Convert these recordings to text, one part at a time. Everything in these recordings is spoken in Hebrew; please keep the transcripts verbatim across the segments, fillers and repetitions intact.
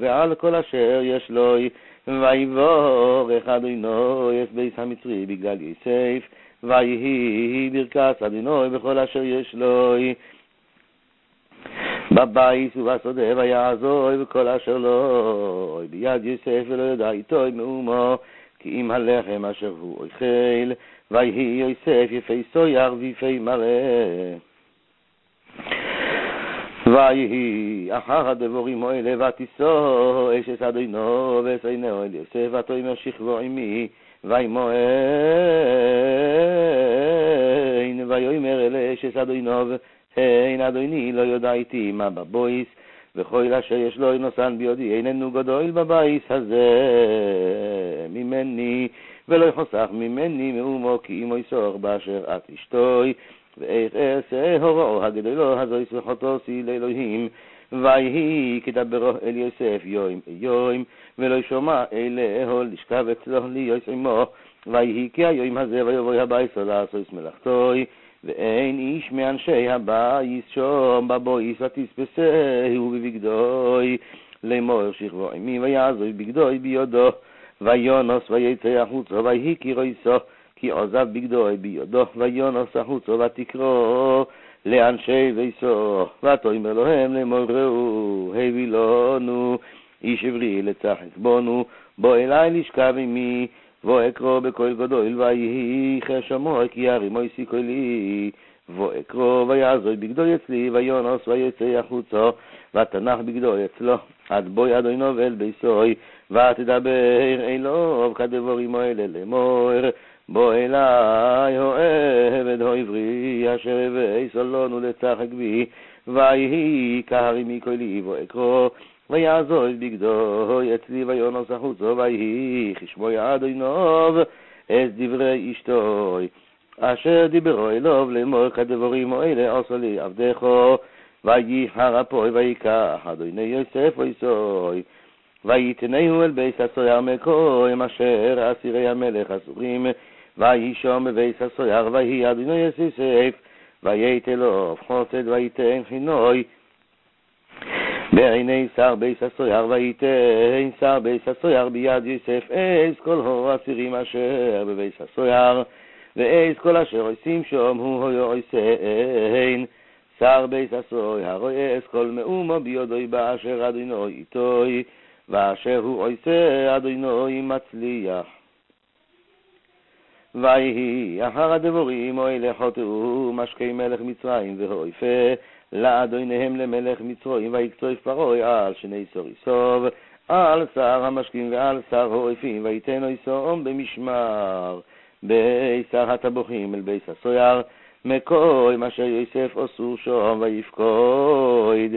ועל כל אשר יש לו, ויבורך אדוני את בית המצרי בגלל יוסף, ויהי ברכת אדוני בכל אשר יש לו, בבית ובשדה ויעזור בכל אשר לו, ביד יוסף ולא ידע איתו מאומו, כי אם הלחם אשר הוא אוכל, ויהי יוסף יפי סויר ויפי מראה. ויהי אחר הדבורים האלה ותישא אשת אדוני ושנאו אל יוסף ותאמר שכבו עמי וימואן ויאמר אל אשת אדוני הן אדוני לא יודע איתי מה בבויס וכל אשר יש לו נוסן בידי איננו גדול בבייס הזה ממני ולא יחסך ממני מאומו כי אם יסוך באשר את אשתוי ואיך אעשה הוראו הגדולו הזו יסחותו סי לאלוהים ויהי כדברו אל יוסף יום יום ולא ישומע אלהו לשכב אצלו להיות עמו ויהי כי היום הזה ויבוא הבייס לעשות מלאכתוי ואין איש מאנשי הבייס שום בבויס ותספסהו בבגדוי לאמור שכבו עמי ויעזוב בגדוי ביודו ויונוס ויצא החוצה ויהי כי רויסו כי עוזב בגדוי ביודו ויונוס החוצה ותקרוא לאנשי ביסו ותאמר להם לאמור ראו הביא לנו איש עברי לצחק בונו בוא אליי לשכב עמי ואקרוא בקול גדול ויהי חשמוע כי ירימו יסיקו לי ואקרוא ויעזוב בגדוי אצלי ויונוס ויצא החוצה ותנח בגדוי אצלו עד בוי אדוני ואל ביסוי ותדבר אלוב כדבורים האלה לאמור בוא אליי העבד העברי אשר הביא סלונו לצחק בי ויהי כהרימי קולי ואקרוא ויעזוב בגדוי אצלי ויונוס החוצה ויהי חשמוע אדוני את דברי אשתוי אשר דיברו אלוב לאמור כדבורים האלה עשו לי עבדך ויחר אפוי ויקח אדוני יוסף ויסוי ויתנהו אל בית הסויר מקום אשר אסירי המלך אסורים וישום בבית הסויר ויהי אדוני יוסף ויתלו חוסד ויתן חינוי בעיני שר בית הסויר ויתן שר בית הסויר ביד יוסף אס כל הו אסירים אשר בבית הסויר ואס כל אשר עושים שום הוא הו עושים שר בית הסויר רואה אס כל מאומו ביודוי באשר אדוני איתוי ואשר הוא עושה אדוני מצליח ויהי אחר הדבורים האלה חוטאו משקי מלך מצרים והויפה לאדוניהם למלך מצרים ויקצוף פרעה על שני סוריסוב על שר המשקים ועל שר האויפים ויתן איסום במשמר בישר הטבוחים אל בית הסויר מקום אשר יוסף אסור שום ויפקוד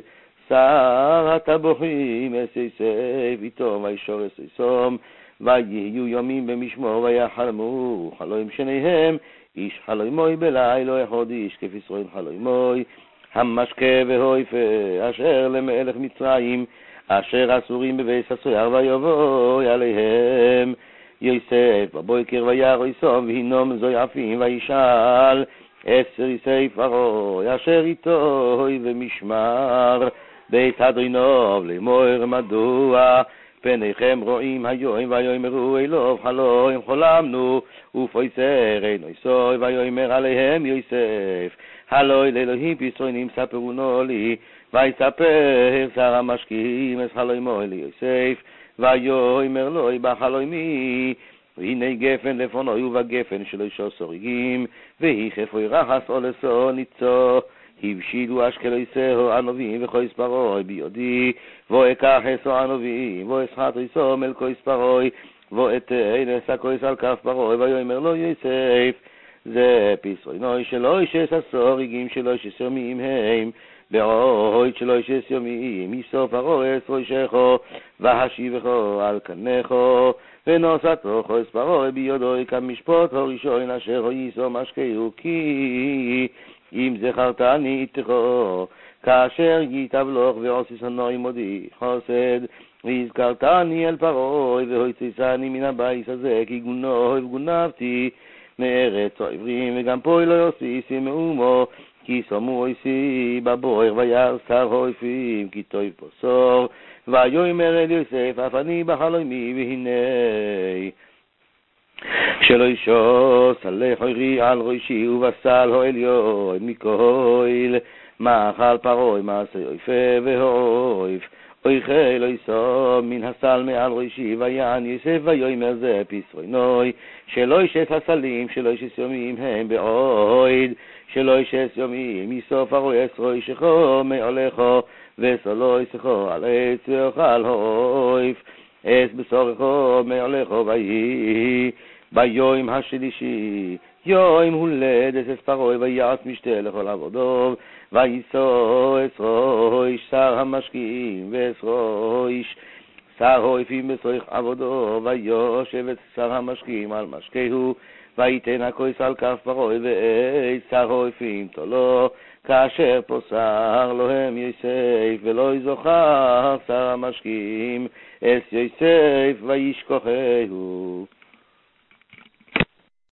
שר הטבוחים אס יוסף איתו וישור אס איסום ויהיו יומים במשמור ויחלמו חלום שניהם איש חלומוי בלילה אחד איש כפסרוים חלומוי המשקה והויפה אשר למלך מצרים אשר אסורים בבית הסויר ויבוא עליהם יוסף בבוקר וירא איסום והינום זויפים וישאל עשר יוסף פרעה אשר איתו במשמר בית אדוני לאמור מדוע פניכם רואים היום ויאמרו אלוב חלום חלמנו ופויסר אינו יסוי ויאמר עליהם יוסף הלוי לאלוהים פסרונים ספרונו לי ויספר שר המשקים את חלומו אל יוסף ויאמר לו בחלומי והנה גפן לפונוי ובגפן שלושה סורגים והיא חפוי רחס או לסו ניצו הבשילו אשכלויסהו ענובים וכויס פרוי ביודי ואקח אסו ענובים ואסחת איסו מלכויס פרוי ואתן אסקויס על כף פרוי ויאמר לו יוסף זה פסרוינוי שלו שש הסורגים שלו שש יומים הם בעוד שלו שש יומים יסוף פרוי אסרוי שכו והשיבכו על כנכו ונוסתו חויס פרוי ביודוי כמשפוט הראשון אשר ייסו משקהו כי אם זכרתני איתכו כאשר יתבלוך ועוסיס הנוי מודי חוסד והזכרתני אל פרוי והויציסני מן הבייס הזה כי גונו וגונבתי מארץ העברים וגם פה לא יוסיסי מאומו כי סמו איסי בבויר וירא שר האויפים כי טוב פוסור ויאמר אל יוסף אף אני בחלומי והנה שלא ישוס עלי חורי על ראשי ובסל העליון מכל מאכל פרעה מעשה יפה והאויף אויכל לא יסום מן הסל מעל ראשי ויען יוסף ויאמר זה פסרינוי שלא ישס הסלים שלא ישס יומים הם בעוד שלא ישס יומים יסוף פרעה אסרו ישכו מעולךו וסולו יסכו על עץ ואוכל האויף אס בסורכו מעולךו ויהי ביום השלישי יום הולדת אס פרעה ויעש משתה לכל עבודו ויישא אסרו איש שר המשקיעים ואסרו איש שר האויפים בסורך עבודו ויושב את שר המשקיעים על משקהו ויתן הכוס על כף פרעה ואת שר האויפים תולו כאשר פוסר להם יוסף ולא יזוכר שר המשקיעים אס יוסף וישכחהו